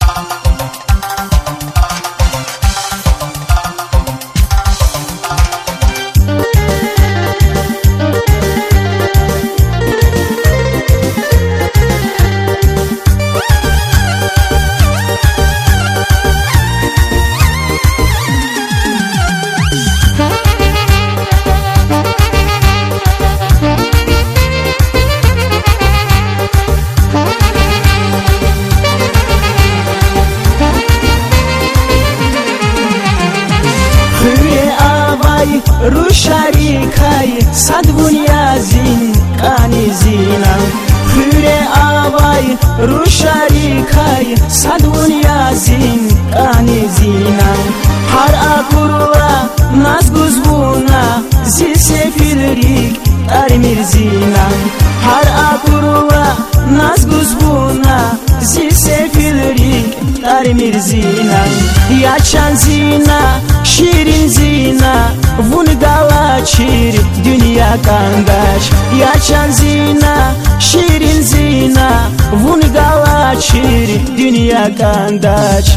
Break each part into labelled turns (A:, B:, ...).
A: Rusharikay sadvunyazin kanizina Hüre avay Rusharikay sadvunyazin kanizina Har akurla nazguzvuna zisefilrik tarmirzina Har akurla nazguzvuna zisefilrik tarmirzina Yachan zina şirin zina Vungala çir dünya kandaş Yachan zina şirin zina Vungala çir dünya kandaş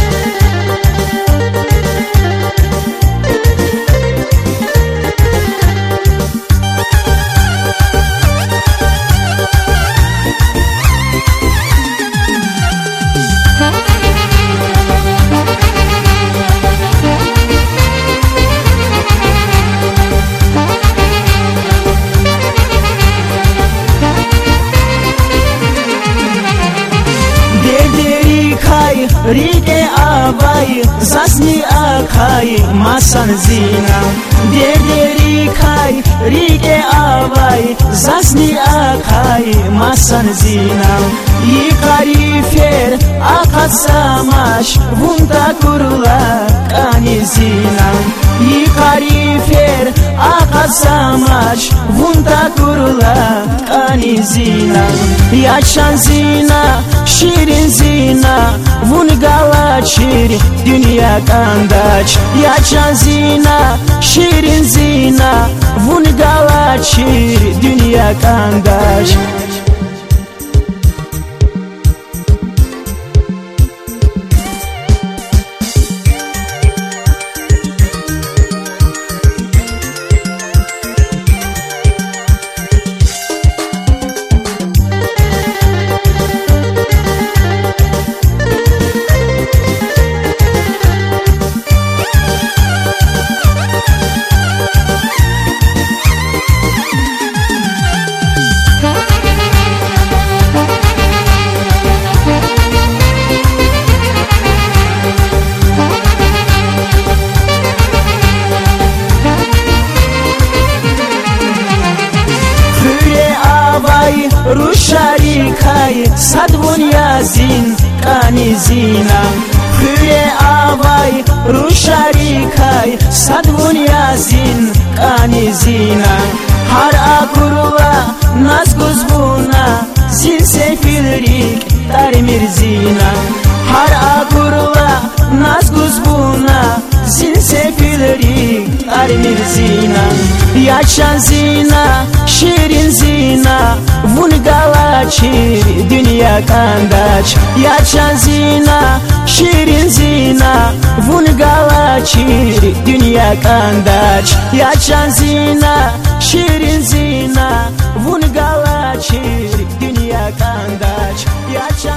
A: Rige avay zasni akay masan zina Dederi kay rige avay zasni akay masan zina Yikari fer akatsamash vunta kurla kanizina Yikari fer akatsamash vunta kurla kanizina Yachan zina şirin zina Vungala çir dünya kandaç Yachan zina şirin zina Vungala çir dünya kandaç Rusharikay sadvunyazin kanizina Hüre avay Rusharikay sadvunyazin kanizina Har akurla nazguzvuna zin sefilrik tarmirzina Har akurla nazguzvuna zin sefilrik tarmirzina Yachan zina şirin zina Vungala çir dünya kandaç Yachan zina şirin zina Vungala çir dünya kandaç Yachan zina şirin zina Vungala çir dünya kandaç